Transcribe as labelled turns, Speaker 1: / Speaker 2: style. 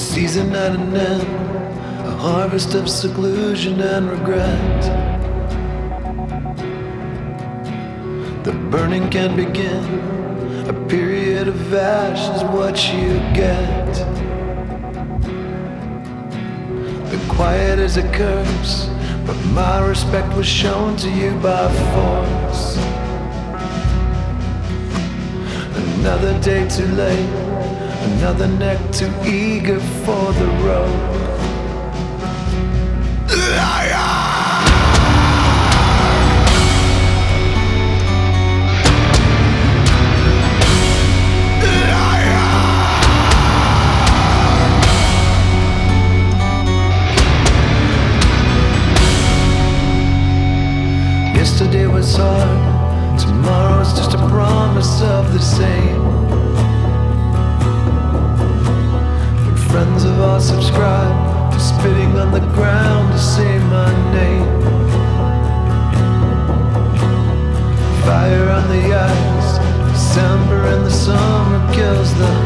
Speaker 1: season at an end, a harvest of seclusion and regret. The burning can begin, a period of ash is what you get. The quiet is a curse, but my respect was shown to you by force. Another day too late, another neck too eager for the road. Yesterday was hard, tomorrow's just a promise of the same. When friends of ours subscribe to spitting on the ground to say my name. Fire on the ice, December in the summer kills the